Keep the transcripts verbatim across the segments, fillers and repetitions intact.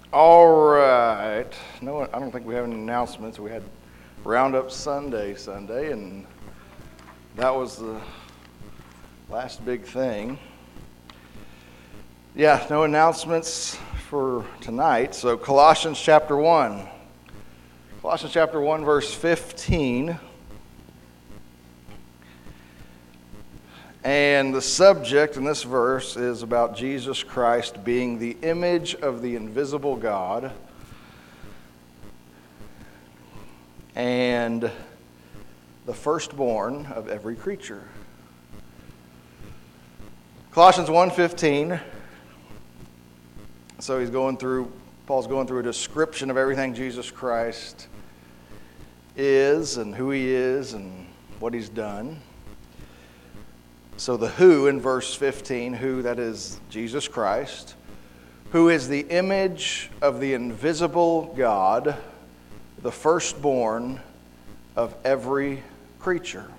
All right. No, I don't think we have any announcements. We had Roundup Sunday Sunday, and that was the last big thing. Yeah, no announcements for tonight. So Colossians chapter one. Colossians chapter one, verse fifteen. And the subject in this verse is about Jesus Christ being the image of the invisible God and the firstborn of every creature. Colossians one fifteen. So he's going through, Paul's going through a description of everything Jesus Christ is and who he is and what he's done. So the who in verse fifteen, who, that is Jesus Christ, who is the image of the invisible God, the firstborn of every creature.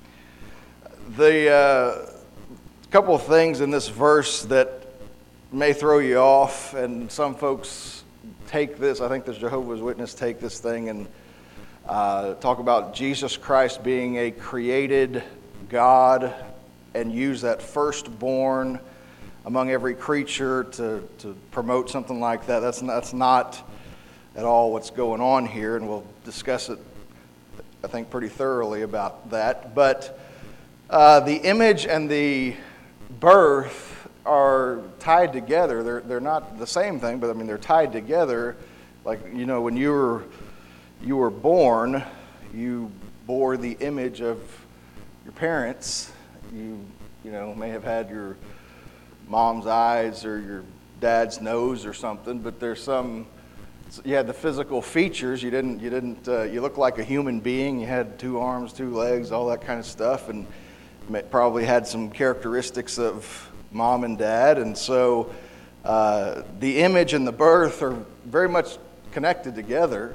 The uh, couple of things in this verse that may throw you off, and some folks take this, I think the Jehovah's Witness take this thing and uh, talk about Jesus Christ being a created God and use that firstborn among every creature to, to promote something like that. That's, that's not at all what's going on here, and we'll discuss it, I think, pretty thoroughly about that. But uh, the image and the birth are tied together. They're, they're not the same thing, but I mean, they're tied together. Like, you know, when you were, you were born, you bore the image of your parents. You, you know, may have had your mom's eyes or your dad's nose or something, but there's some. You had the physical features. You didn't. You didn't. Uh, you looked like a human being. You had two arms, two legs, all that kind of stuff, and probably had some characteristics of mom and dad. And so, uh, the image and the birth are very much connected together.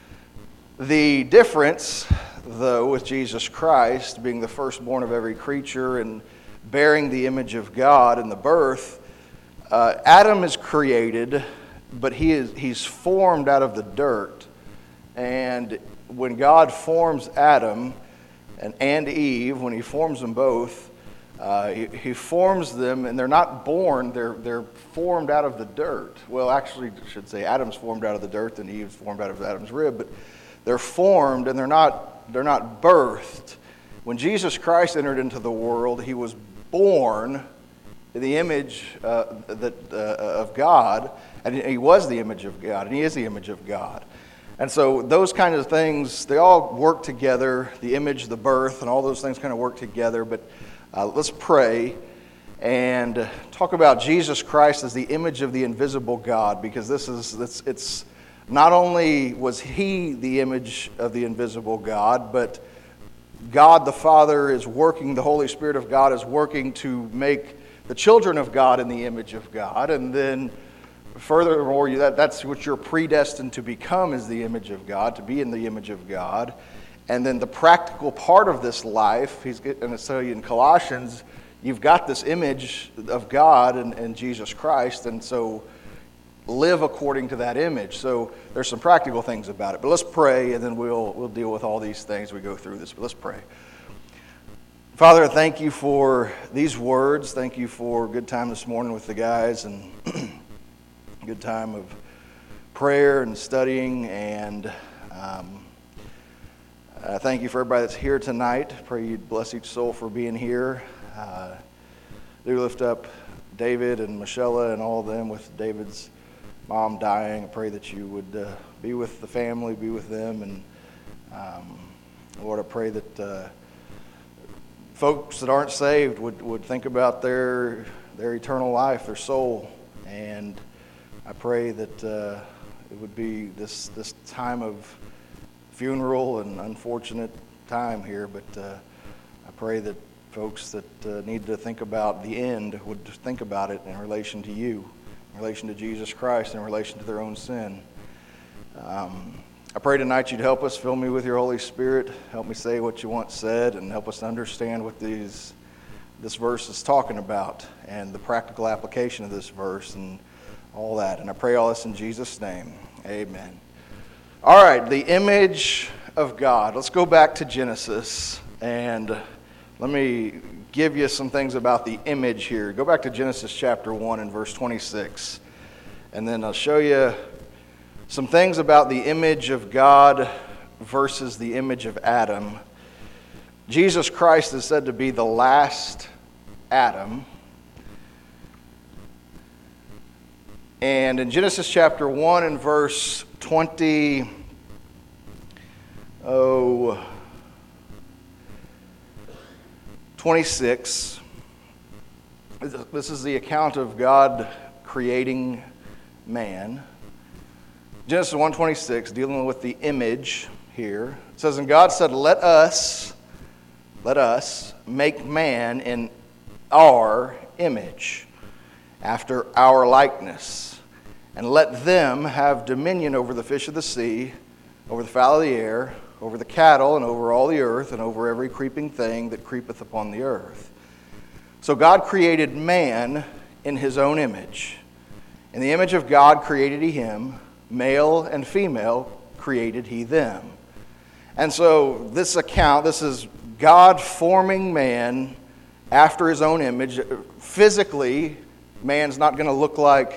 The difference, though, with Jesus Christ being the firstborn of every creature and bearing the image of God in the birth, uh, Adam is created, but he is he's formed out of the dirt. And when God forms Adam and, and Eve, when he forms them both, uh, he, he forms them, and they're not born, they're, they're formed out of the dirt. Well, actually, I should say Adam's formed out of the dirt and Eve's formed out of Adam's rib, but they're formed and they're not they're not birthed. When Jesus Christ entered into the world, he was born in the image uh, that uh, of God, and he was the image of God, and he is the image of God. And so those kind of things, they all work together. The image, the birth, and all those things kind of work together. But uh, let's pray and talk about Jesus Christ as the image of the invisible God, because this is it's. it's Not only was he the image of the invisible God, but God the Father is working, the Holy Spirit of God is working to make the children of God in the image of God. And then furthermore, that, that's what you're predestined to become, is the image of God, to be in the image of God. And then the practical part of this life, he's going to tell you in Colossians, you've got this image of God and, and Jesus Christ, and so live according to that image. So there's some practical things about it. But let's pray, and then we'll we'll deal with all these things as we go through this. But let's pray. Father, thank you for these words. Thank you for a good time this morning with the guys, and a good time of prayer and studying. And um, I thank you for everybody that's here tonight. Pray you'd bless each soul for being here. Uh, do lift up David and Michelle and all of them with David's mom dying. I pray that you would uh, be with the family, be with them, and um, Lord, I pray that uh, folks that aren't saved would, would think about their their eternal life, their soul, and I pray that uh, it would be this this time of funeral and unfortunate time here, but uh, I pray that folks that uh, need to think about the end would think about it in relation to you, in relation to Jesus Christ, in relation to their own sin. Um, I pray tonight you'd help us, fill me with your Holy Spirit, help me say what you want said, and help us to understand what these this verse is talking about and the practical application of this verse. And all that. And I pray all this in Jesus' name. Amen. All right, the image of God. Let's go back to Genesis, and let me give you some things about the image here. Go back to Genesis chapter one and verse twenty-six, and then I'll show you some things about the image of God versus the image of Adam. Jesus Christ is said to be the last Adam. And in Genesis chapter one and verse twenty, oh, twenty-six, this is the account of God creating man. Genesis one twenty-six, dealing with the image here. It says, and God said, let us, let us make man in our image, after our likeness, and let them have dominion over the fish of the sea, over the fowl of the air, over the cattle, and over all the earth, and over every creeping thing that creepeth upon the earth. So God created man in his own image. In the image of God created he him, male and female created he them. And so this account, this is God forming man after his own image. Physically, man's not going to look like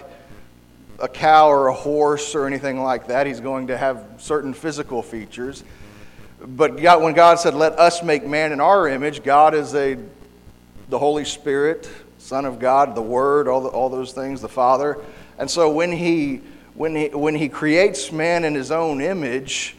a cow or a horse or anything like that. He's going to have certain physical features. But God, when God said, let us make man in our image, God is a the Holy Spirit, Son of God, the Word, all the, all those things, the Father. And so when he when he when he creates man in his own image,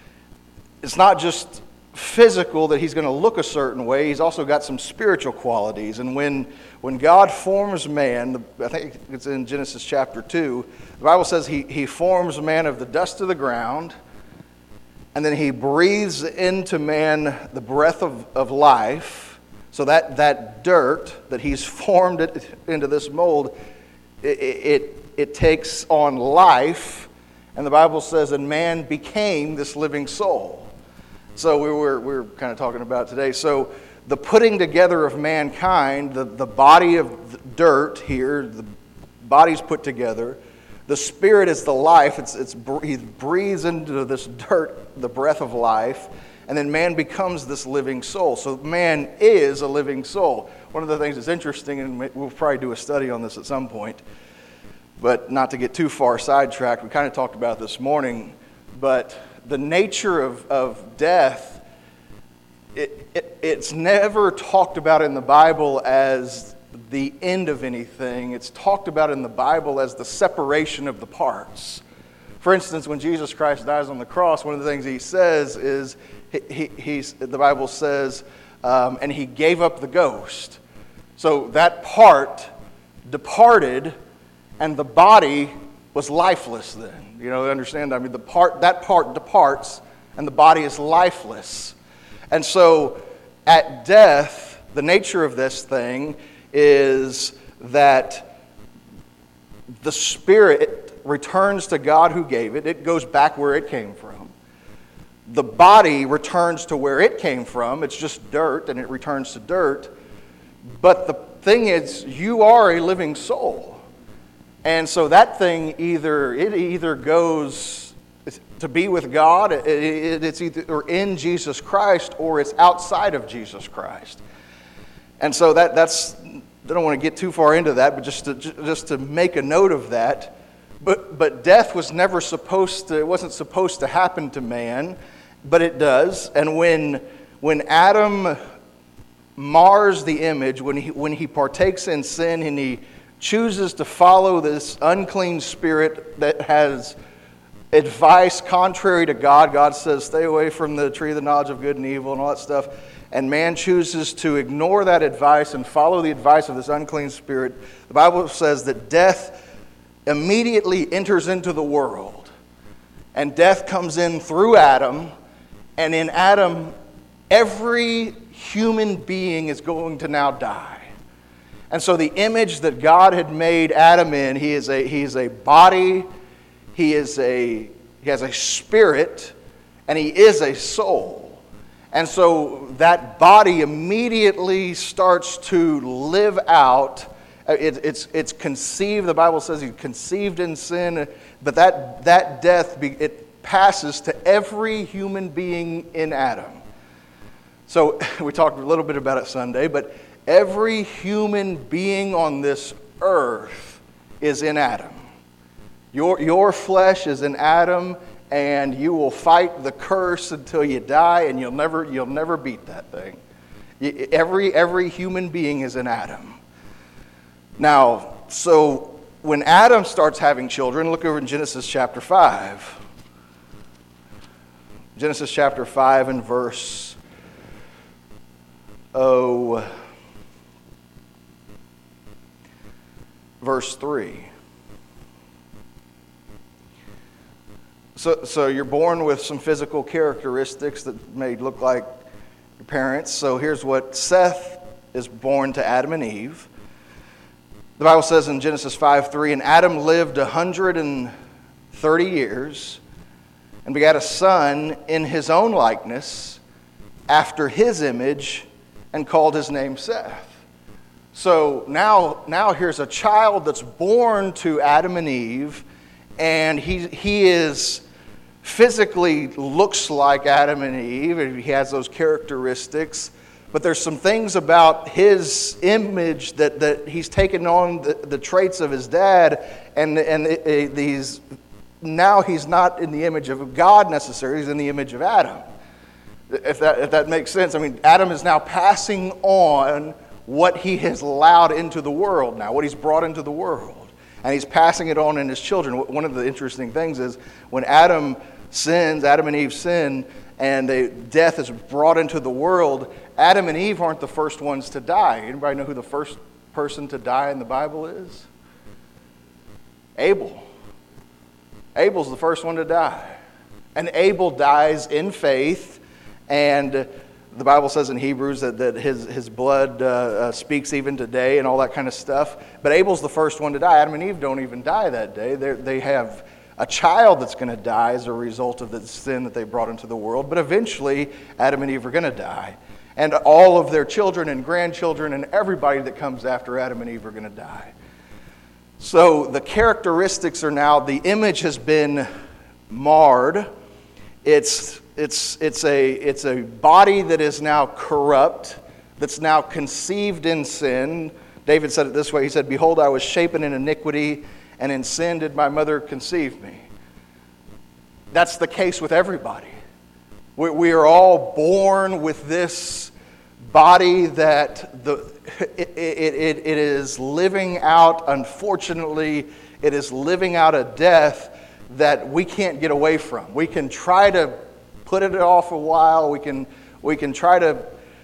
it's not just physical that he's going to look a certain way. He's also got some spiritual qualities. And when when God forms man, I think it's in Genesis chapter two, the Bible says he, he forms man of the dust of the ground, and then he breathes into man the breath of, of life. So that, that dirt that he's formed it into this mold, it, it, it takes on life. And the Bible says, and man became this living soul. So we were, we were kind of talking about today. So the putting together of mankind, the, the body of dirt here, the body's put together. The spirit is the life. It's, it's, he breathes into this dirt the breath of life. And then man becomes this living soul. So man is a living soul. One of the things that's interesting, and we'll probably do a study on this at some point, but not to get too far sidetracked, we kind of talked about it this morning, but the nature of, of death, it, it, it's never talked about in the Bible as the end of anything. It's talked about in the Bible as the separation of the parts. For instance, when Jesus Christ dies on the cross, one of the things he says is, he, he, he's, the Bible says, um, and he gave up the ghost. So that part departed, and the body was lifeless then. You know, understand? I mean, the part that part departs, and the body is lifeless. And so, at death, the nature of this thing is that the spirit returns to God who gave it. It goes back where it came from. The body returns to where it came from. It's just dirt, and it returns to dirt. But the thing is, you are a living soul. And so that thing either, it either goes to be with God, it's either in Jesus Christ, or it's outside of Jesus Christ. And so that that's, I don't want to get too far into that, but just to, just to make a note of that. But but death was never supposed to, it wasn't supposed to happen to man, but it does. And when when Adam mars the image, when he when he partakes in sin and he chooses to follow this unclean spirit that has advice contrary to God, God says, stay away from the tree of the knowledge of good and evil and all that stuff. And man chooses to ignore that advice and follow the advice of this unclean spirit. The Bible says that death immediately enters into the world. And death comes in through Adam. And in Adam, every human being is going to now die. And so the image that God had made Adam in, he is a, he is a body, he is a, he has a spirit, and he is a soul. And so that body immediately starts to live out It, it's, it's conceived, the Bible says he's conceived in sin, but that, that death, be, it passes to every human being in Adam. So we talked a little bit about it Sunday, but every human being on this earth is in Adam. Your, your flesh is in Adam, and you will fight the curse until you die, and you'll never, you'll never beat that thing. Every, every human being is in Adam. Now, so when Adam starts having children, look over in Genesis chapter five. Genesis chapter five and verse, oh, verse three. So, so you're born with some physical characteristics that may look like your parents. So here's what Seth is born to Adam and Eve. The Bible says in Genesis five three, and Adam lived one hundred thirty years and begat a son in his own likeness, after his image, and called his name Seth. So now, now here's a child that's born to Adam and Eve, and he, he is physically looks like Adam and Eve, and he has those characteristics. But there's some things about his image that, that he's taken on the, the traits of his dad, and, and it, it, these now he's not in the image of God necessarily, he's in the image of Adam. If that, if that makes sense. I mean, Adam is now passing on what he has allowed into the world now, what he's brought into the world. And he's passing it on in his children. One of the interesting things is when Adam sins, Adam and Eve sin, and they, death is brought into the world, Adam and Eve aren't the first ones to die. Anybody know who the first person to die in the Bible is? Abel. Abel's the first one to die. And Abel dies in faith, and the Bible says in Hebrews that, that his, his blood uh, uh, speaks even today and all that kind of stuff. But Abel's the first one to die. Adam and Eve don't even die that day. They're, they have a child that's going to die as a result of the sin that they brought into the world. But eventually, Adam and Eve are going to die. And all of their children and grandchildren and everybody that comes after Adam and Eve are going to die. So the characteristics are now, the image has been marred. It's, it's, it's, a, it's a body that is now corrupt, that's now conceived in sin. David said it this way. He said, "Behold, I was shapen in iniquity, and in sin did my mother conceive me." That's the case with everybody. We, we are all born with this body that the it, it, it, it is living out, unfortunately, it is living out a death that we can't get away from. We can try to put it off a while. We can we can try to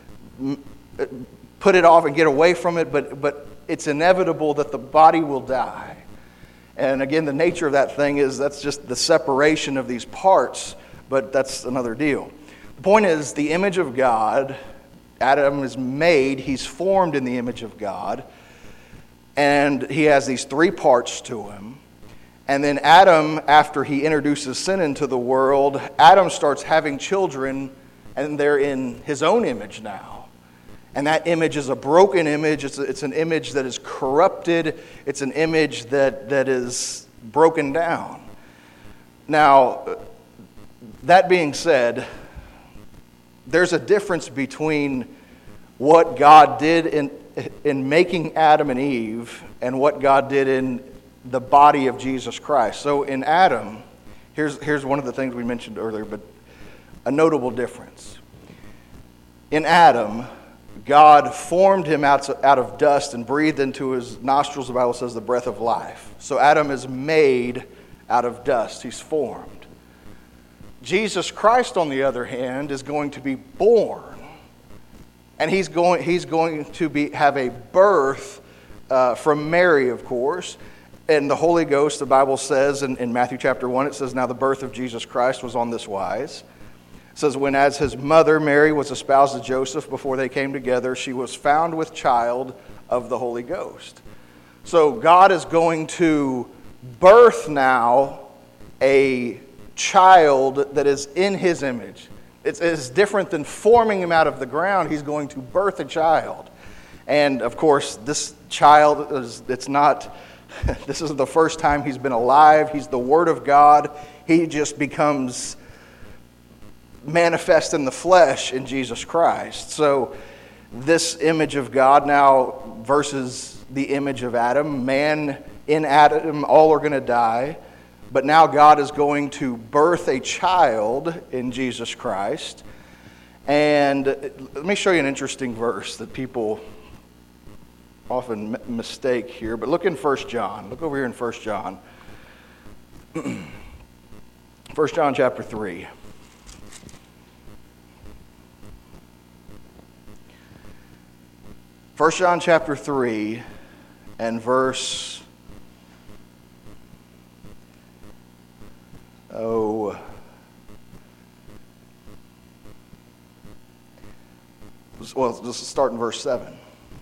put it off and get away from it, but but it's inevitable that the body will die. And again, the nature of that thing is that's just the separation of these parts, but that's another deal. The point is, the image of God, Adam is made, he's formed in the image of God, and he has these three parts to him. And then Adam, after he introduces sin into the world, Adam starts having children, and they're in his own image now. And that image is a broken image. It's, a, it's an image that is corrupted. It's an image that, that is broken down. Now, that being said, there's a difference between what God did in, in making Adam and Eve and what God did in the body of Jesus Christ. So in Adam, here's, here's one of the things we mentioned earlier, but a notable difference. In Adam, God formed him out, out of dust and breathed into his nostrils, the Bible says, the breath of life. So Adam is made out of dust. He's formed. Jesus Christ, on the other hand, is going to be born. And he's going, he's going to be, have a birth uh, from Mary, of course. And the Holy Ghost, the Bible says in, in Matthew chapter one, it says, "Now the birth of Jesus Christ was on this wise." It says, "When as his mother Mary was espoused to Joseph before they came together, she was found with child of the Holy Ghost." So God is going to birth now a child that is in his image. It's, it's different than forming him out of the ground. He's going to birth a child. And of course, this child, is it's not, this isn't the first time he's been alive. He's the Word of God. He just becomes manifest in the flesh in Jesus Christ. So this image of God now versus the image of Adam. Man in Adam, all are going to die. But now God is going to birth a child in Jesus Christ. And let me show you an interesting verse that people often m- mistake here. But look in First John. Look over here in First John. First John chapter three. First John chapter three and verse oh well, let's start in verse seven.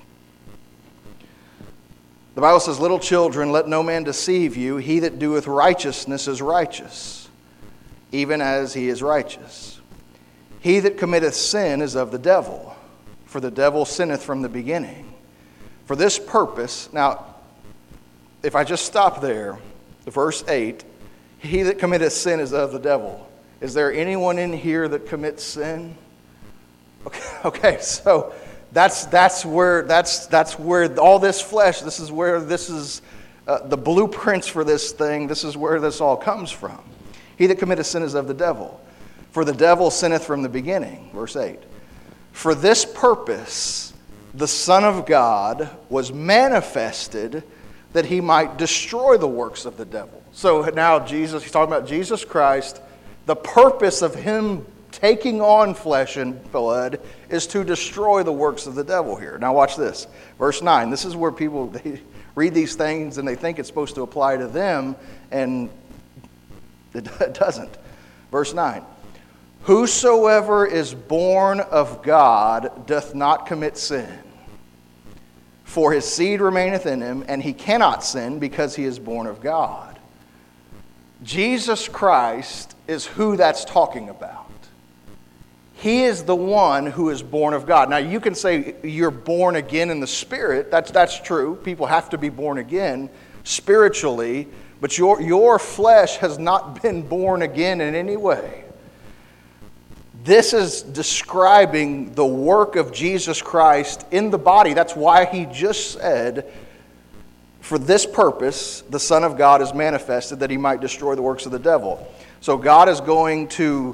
The Bible says, "Little children, let no man deceive you. He that doeth righteousness is righteous, even as he is righteous. He that committeth sin is of the devil, for the devil sinneth from the beginning. For this purpose," now, if I just stop there, verse eight, "He that committeth sin is of the devil." Is there anyone in here that commits sin? Okay, okay, so that's that's where that's that's where all this flesh. This is where this is uh, the blueprints for this thing. This is where this all comes from. He that committeth sin is of the devil, for the devil sinneth from the beginning. Verse eight. For this purpose, the Son of God was manifested, that he might destroy the works of the devil. So now Jesus, he's talking about Jesus Christ. The purpose of him taking on flesh and blood is to destroy the works of the devil here. Now watch this. Verse nine. This is where people they read these things and they think it's supposed to apply to them, and it doesn't. Verse nine. Whosoever is born of God doth not commit sin, for his seed remaineth in him, and he cannot sin because he is born of God. Jesus Christ is who that's talking about. He is the one who is born of God. Now you can say you're born again in the Spirit. That's, that's true. People have to be born again spiritually, but your, your flesh has not been born again in any way. This is describing the work of Jesus Christ in the body. That's why he just said, for this purpose, the Son of God is manifested, that he might destroy the works of the devil. So God is going to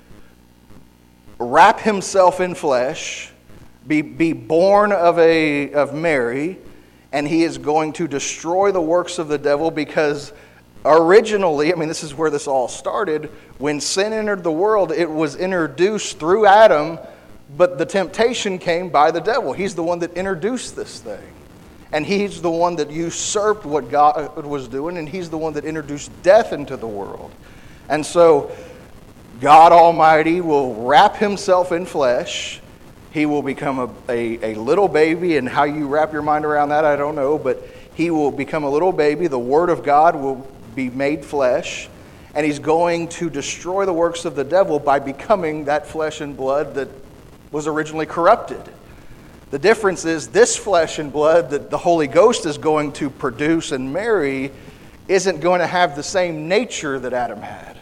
wrap himself in flesh, be, be born of, a, of Mary, and he is going to destroy the works of the devil, because originally, I mean, this is where this all started. When sin entered the world, it was introduced through Adam, but the temptation came by the devil. He's the one that introduced this thing. And he's the one that usurped what God was doing, and he's the one that introduced death into the world. And so God Almighty will wrap himself in flesh. He will become a, a, a little baby, and how you wrap your mind around that, I don't know, but he will become a little baby. The Word of God will be made flesh, and he's going to destroy the works of the devil by becoming that flesh and blood that was originally corrupted. The difference is this flesh and blood that the Holy Ghost is going to produce and marry isn't going to have the same nature that Adam had.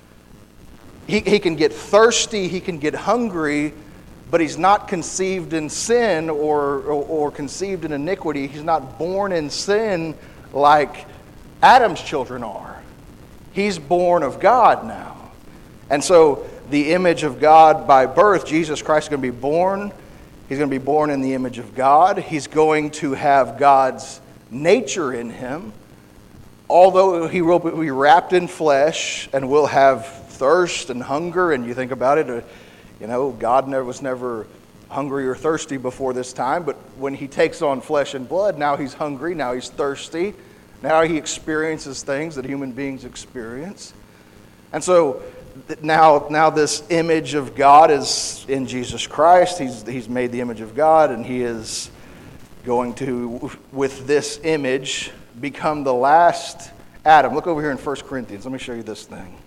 He, he can get thirsty, he can get hungry, but he's not conceived in sin or, or, or conceived in iniquity. He's not born in sin like Adam's children are. He's born of God now. And so the image of God by birth, Jesus Christ is going to be born. He's going to be born in the image of God. He's going to have God's nature in him. Although he will be wrapped in flesh and will have thirst and hunger, and you think about it, you know, God never, was never hungry or thirsty before this time, but when he takes on flesh and blood, now he's hungry, now he's thirsty, now he experiences things that human beings experience. And so now, now this image of God is in Jesus Christ. He's, he's made the image of God, and he is going to, with this image, become the last Adam. Look over here in First Corinthians. Let me show you this thing.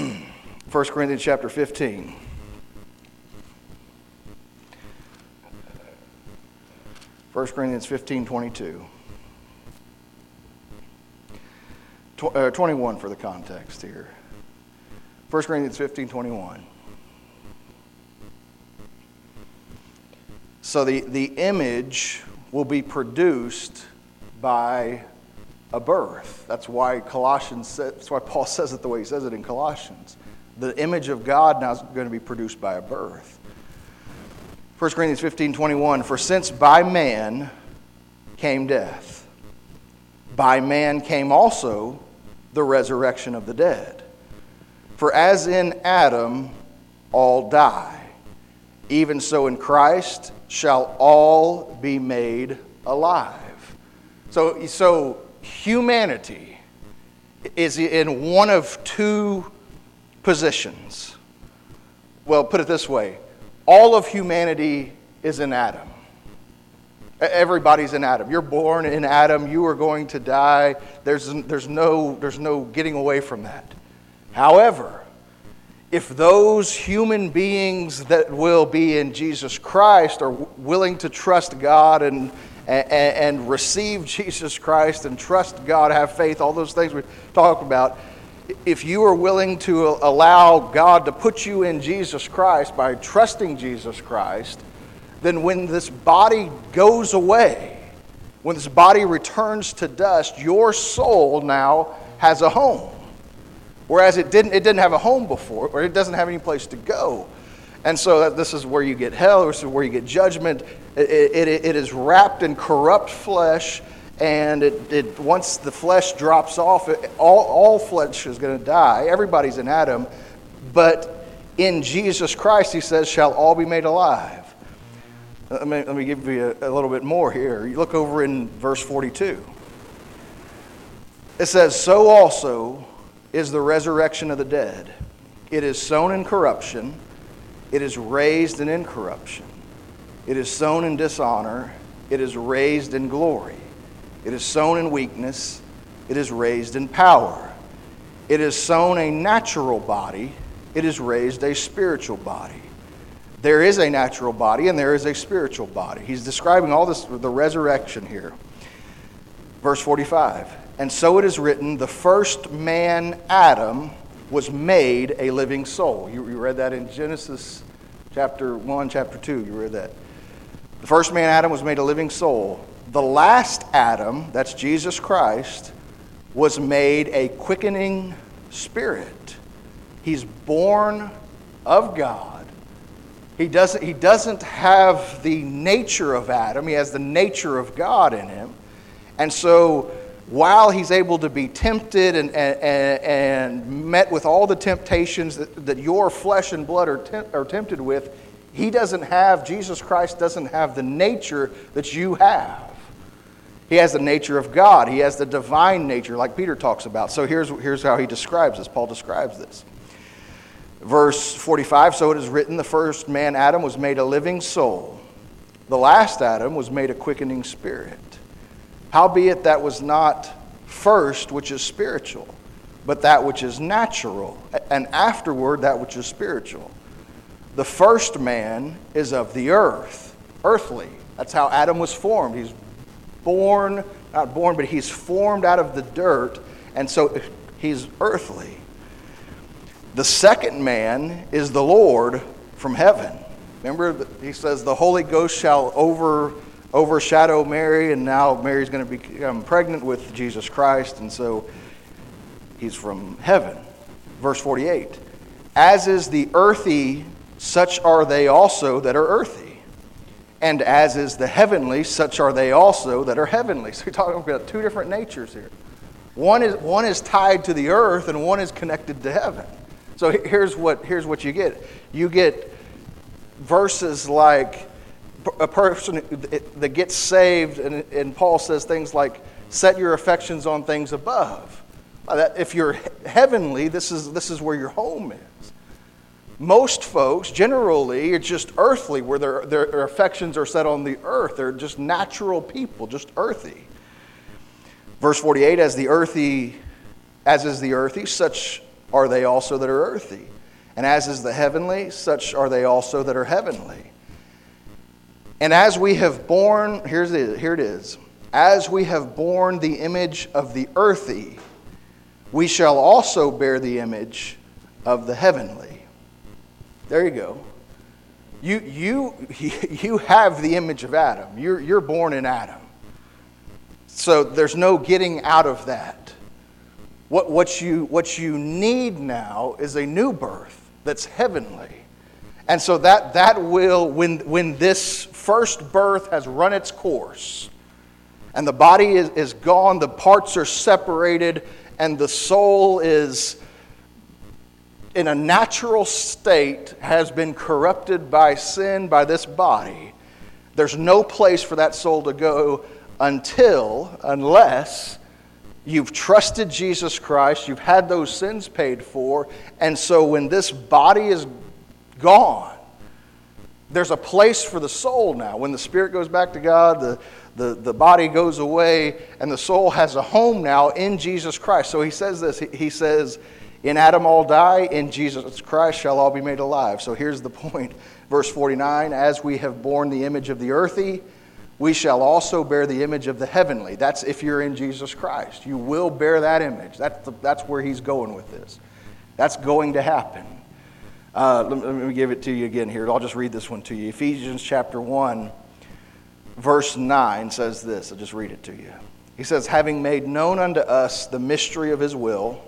First Corinthians chapter fifteen. First Corinthians fifteen twenty-two. Tw- uh, twenty-one for the context here. First Corinthians fifteen twenty-one. So the, the image will be produced by a birth. That's why Colossians says, that's why Paul says it the way he says it in Colossians. The image of God now is going to be produced by a birth. First Corinthians fifteen twenty-one, for since by man came death, by man came also the resurrection of the dead. For as in Adam all die, even so in Christ shall all be made alive. So, so humanity is in one of two positions. Well, put it this way. All of humanity is in Adam. Everybody's in Adam. You're born in Adam. You are going to die. There's, there's, no, there's no getting away from that. However, if those human beings that will be in Jesus Christ are willing to trust God and, and, and receive Jesus Christ and trust God, have faith, all those things we talked about, if you are willing to allow God to put you in Jesus Christ by trusting Jesus Christ, then when this body goes away, when this body returns to dust, your soul now has a home. Whereas it didn't, it didn't have a home before, or it doesn't have any place to go. And so that this is where you get hell, this is where you get judgment. It, it, it is wrapped in corrupt flesh, and it, it once the flesh drops off, it, all, all flesh is going to die. Everybody's in Adam, but in Jesus Christ, he says, shall all be made alive. Let me, let me give you a, a little bit more here. You look over in verse forty-two. It says, so also is the resurrection of the dead. It is sown in corruption. It is raised in incorruption. It is sown in dishonor. It is raised in glory. It is sown in weakness. It is raised in power. It is sown a natural body. It is raised a spiritual body. There is a natural body and there is a spiritual body. He's describing all this, the resurrection here. Verse forty-five. And so it is written, the first man, Adam, was made a living soul. You, you read that in Genesis chapter one, chapter two. You read that. The first man, Adam, was made a living soul. The last Adam, that's Jesus Christ, was made a quickening spirit. He's born of God. He doesn't, he doesn't have the nature of Adam. He has the nature of God in him. And so while he's able to be tempted and, and, and met with all the temptations that, that your flesh and blood are, temp, are tempted with, he doesn't have, Jesus Christ doesn't have the nature that you have. He has the nature of God. He has the divine nature like Peter talks about. So here's, here's how he describes this. Paul describes this. Verse forty-five, so it is written, the first man, Adam, was made a living soul. The last Adam was made a quickening spirit. Howbeit that was not first which is spiritual, but that which is natural, and afterward that which is spiritual. The first man is of the earth, earthly. That's how Adam was formed. He's born, not born, but he's formed out of the dirt, and so he's earthly. The second man is the Lord from heaven. Remember, he says the Holy Ghost shall over... overshadow Mary, and now Mary's going to become pregnant with Jesus Christ, and so he's from heaven. Verse forty-eight, as is the earthy, such are they also that are earthy. And as is the heavenly, such are they also that are heavenly. So we're talking about two different natures here. One is, one is tied to the earth, and one is connected to heaven. So here's what, here's what you get. You get verses like, a person that gets saved, and, and Paul says things like, set your affections on things above. If you're heavenly, this is, this is where your home is. Most folks, generally, are just earthly, where their, their affections are set on the earth. They're just natural people, just earthy. Verse forty-eight, as the earthy, as is the earthy, such are they also that are earthy. And as is the heavenly, such are they also that are heavenly. And as we have borne, here's it, here it is, as we have borne the image of the earthy, we shall also bear the image of the heavenly. There you go. You, you, you have the image of Adam. You're, you're born in Adam. So there's no getting out of that. What, what, you, what you need now is a new birth that's heavenly. And so that, that will, when, when this first birth has run its course, and the body is, is gone, the parts are separated, and the soul is in a natural state, has been corrupted by sin, by this body, there's no place for that soul to go until, unless you've trusted Jesus Christ, you've had those sins paid for, and so when this body is gone, there's a place for the soul now. When the spirit goes back to God, the, the, the body goes away, and the soul has a home now in Jesus Christ. So he says this, he says, in Adam all die, in Jesus Christ shall all be made alive. So here's the point. Verse forty-nine, as we have borne the image of the earthy, we shall also bear the image of the heavenly. That's if you're in Jesus Christ. You will bear that image. That's, the, that's where he's going with this. That's going to happen. Uh, let, let me give it to you again here. I'll just read this one to you. Ephesians chapter one, verse nine says this. I'll just read it to you. He says, having made known unto us the mystery of his will,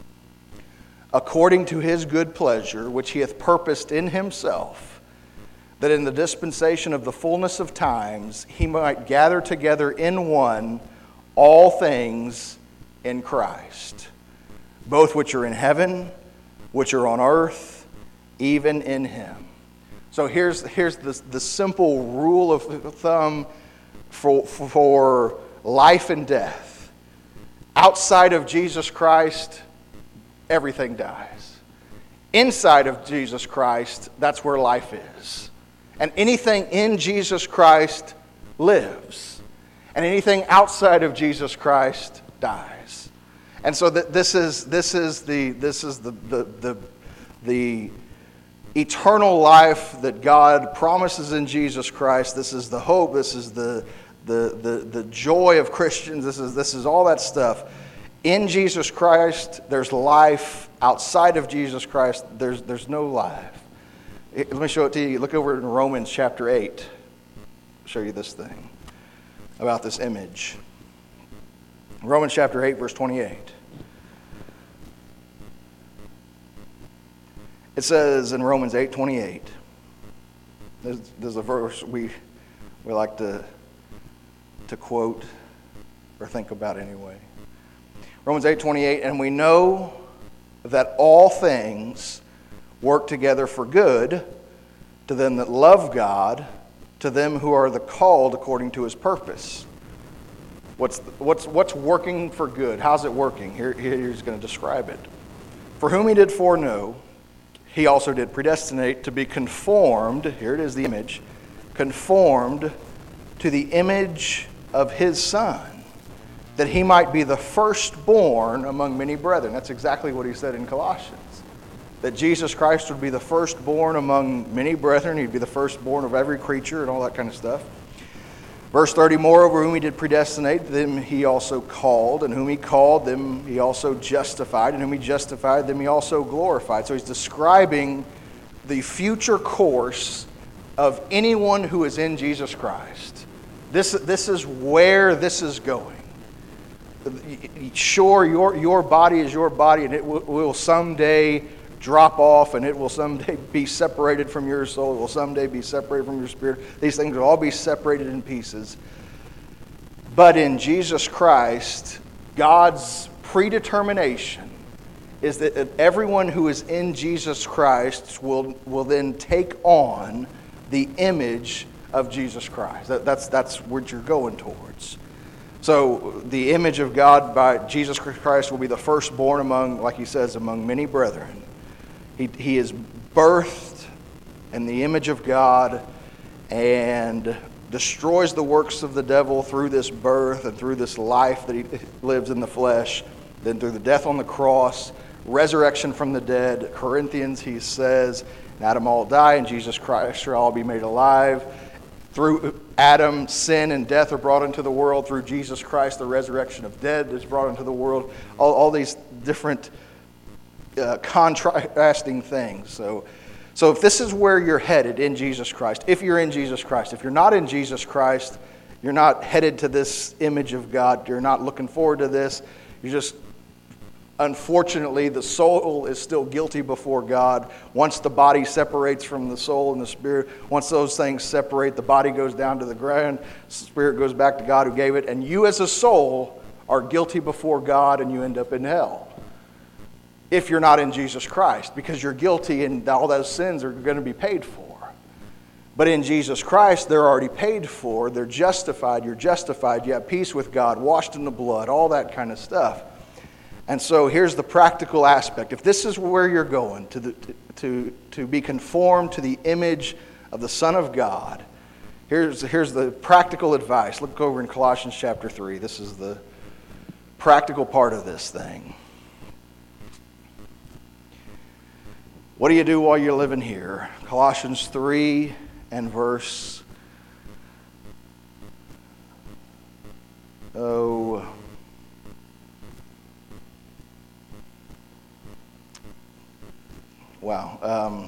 according to his good pleasure, which he hath purposed in himself, that in the dispensation of the fullness of times he might gather together in one all things in Christ, both which are in heaven, which are on earth, even in him. So here's, here's the, the simple rule of thumb for, for life and death. Outside of Jesus Christ, everything dies. Inside of Jesus Christ, that's where life is. And anything in Jesus Christ lives. And anything outside of Jesus Christ dies. And so that this is this is the this is the the the, the eternal life that God promises in Jesus Christ. This is the hope. This is the the the, the joy of Christians. This is this is all that stuff. In Jesus Christ, there's life. Outside of Jesus Christ, there's there's no life. Let me show it to you. Look over in Romans chapter eight. I'll show you this thing about this image. Romans chapter eight, verse twenty-eight. It says in Romans eight twenty-eight, there's, there's a verse we we like to to quote or think about anyway. Romans eight twenty-eight, and we know that all things work together for good to them that love God, to them who are the called according to his purpose. What's what's what's working for good? How's it working? Here, here he's going to describe it. For whom he did foreknow, he also did predestinate to be conformed, here it is, the image, conformed to the image of his Son, that he might be the firstborn among many brethren. That's exactly what he said in Colossians. That Jesus Christ would be the firstborn among many brethren. He'd be the firstborn of every creature and all that kind of stuff. Verse thirty, moreover, whom he did predestinate, them he also called. And whom he called, them he also justified. And whom he justified, them he also glorified. So he's describing the future course of anyone who is in Jesus Christ. This, this is where this is going. Sure, your, your body is your body, and it will, will someday drop off, and it will someday be separated from your soul. It will someday be separated from your spirit. These things will all be separated in pieces. But in Jesus Christ, God's predetermination is that everyone who is in Jesus Christ will, will then take on the image of Jesus Christ. That, that's, that's what you're going towards. So the image of God by Jesus Christ will be the firstborn among, like he says, among many brethren. He, he is birthed in the image of God and destroys the works of the devil through this birth and through this life that he lives in the flesh. Then through the death on the cross, resurrection from the dead. Corinthians, he says, in Adam all die, and Jesus Christ shall all be made alive. Through Adam, sin and death are brought into the world. Through Jesus Christ, the resurrection of dead is brought into the world. All, all these different uh, contrasting things. So, so if this is where you're headed in Jesus Christ, if you're in Jesus Christ, if you're not in Jesus Christ, you're not headed to this image of God. You're not looking forward to this. You're just, unfortunately, the soul is still guilty before God. Once the body separates from the soul and the spirit, once those things separate, the body goes down to the ground, the spirit goes back to God who gave it, and you as a soul are guilty before God and you end up in hell. If you're not in Jesus Christ, because you're guilty and all those sins are going to be paid for. But in Jesus Christ, they're already paid for. They're justified. You're justified. You have peace with God, washed in the blood, all that kind of stuff. And so here's the practical aspect. If this is where you're going, to, the, to, to be conformed to the image of the Son of God, here's, here's the practical advice. Look over in Colossians chapter three. This is the practical part of this thing. What do you do while you're living here? Colossians three and verse, oh, wow. Um,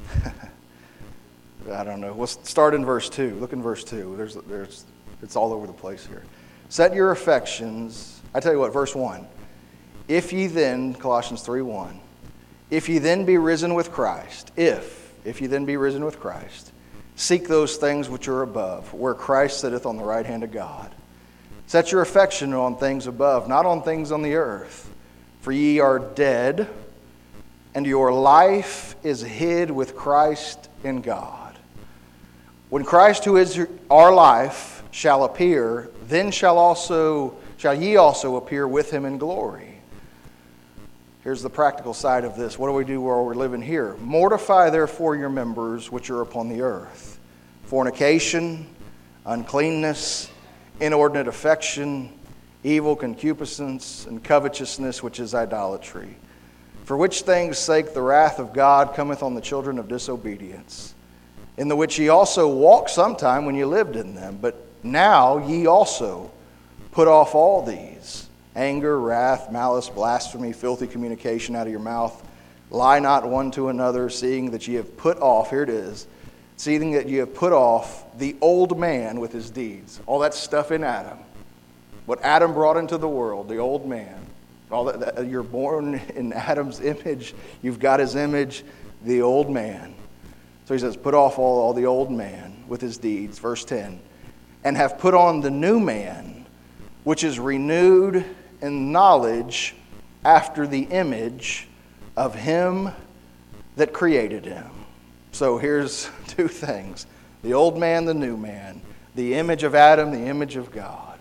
I don't know. We'll start in verse two. Look in verse two. There's, there's, it's all over the place here. Set your affections. I tell you what, verse one. If ye then, Colossians three one, if ye then be risen with Christ, if, if ye then be risen with Christ, seek those things which are above, where Christ sitteth on the right hand of God. Set your affection on things above, not on things on the earth. For ye are dead, and your life is hid with Christ in God. When Christ, who is our life, shall appear, then shall also shall ye also appear with him in glory. Here's the practical side of this. What do we do while we're living here? Mortify therefore your members which are upon the earth: fornication, uncleanness, inordinate affection, evil concupiscence, and covetousness, which is idolatry. For which things' sake the wrath of God cometh on the children of disobedience, in the which ye also walked sometime when ye lived in them. But now ye also put off all these: anger, wrath, malice, blasphemy, filthy communication out of your mouth. Lie not one to another, seeing that ye have put off, here it is, seeing that ye have put off the old man with his deeds. All that stuff in Adam. What Adam brought into the world, the old man. All that, that you're born in Adam's image. You've got his image, the old man. So he says, put off all, all the old man with his deeds. Verse ten. And have put on the new man, which is renewed in knowledge after the image of him that created him. So here's two things. The old man, the new man. The image of Adam, the image of God.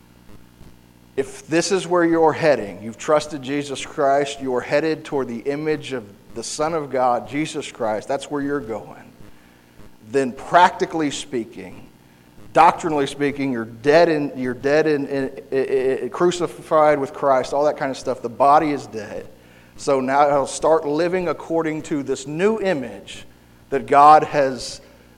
If this is where you're heading, you've trusted Jesus Christ, you're headed toward the image of the Son of God, Jesus Christ, that's where you're going. Then practically speaking, doctrinally speaking, you're dead in, you're dead in, in, in, in crucified with Christ, all that kind of stuff. The body is dead. So now I'll start living according to this new image that God has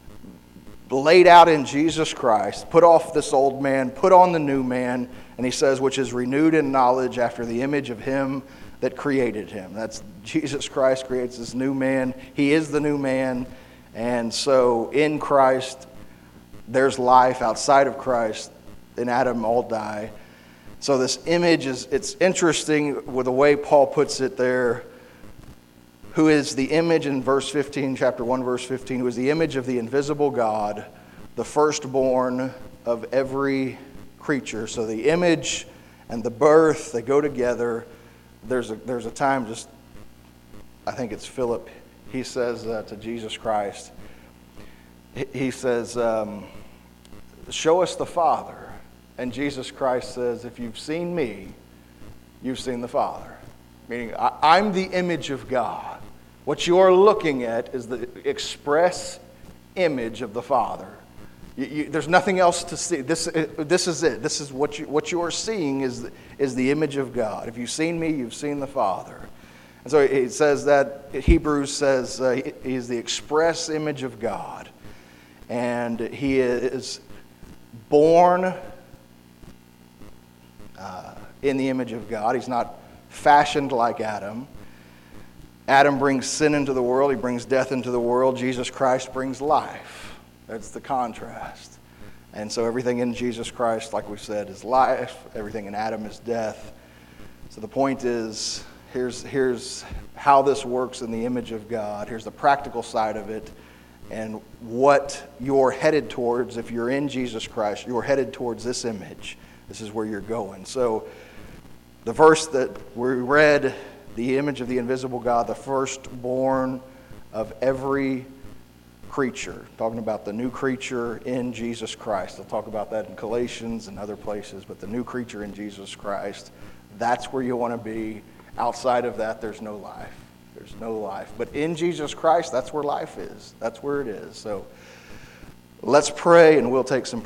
laid out in Jesus Christ. Put off this old man, put on the new man, and he says, which is renewed in knowledge after the image of him that created him. That's Jesus Christ creates this new man. He is the new man. And so in Christ, there's life. Outside of Christ, in Adam all die. So this image is, it's interesting with the way Paul puts it there, who is the image in verse fifteen, chapter one, verse fifteen, who is the image of the invisible God, the firstborn of every creature. So the image and the birth, they go together. There's a, there's a time, just, I think it's Philip, he says uh, to Jesus Christ, he says, um, show us the Father. And Jesus Christ says, if you've seen me, you've seen the Father. Meaning, I, I'm the image of God. What you're looking at is the express image of the Father. You, you, there's nothing else to see. This, this is it. This is what you what you are seeing is the, is the image of God. If you've seen me, you've seen the Father. And so it says that Hebrews says uh, he is the express image of God. And he is born uh, in the image of God. He's not fashioned like Adam. Adam brings sin into the world. He brings death into the world. Jesus Christ brings life. That's the contrast. And so everything in Jesus Christ, like we said, is life. Everything in Adam is death. So the point is, here's, here's how this works in the image of God. Here's the practical side of it. And what you're headed towards, if you're in Jesus Christ, you're headed towards this image. This is where you're going. So the verse that we read, the image of the invisible God, the firstborn of every creature, talking about the new creature in Jesus Christ. I'll talk about that in Galatians and other places, but the new creature in Jesus Christ, that's where you want to be. Outside of that, there's no life. There's no life. But in Jesus Christ, that's where life is. That's where it is. So let's pray, and we'll take some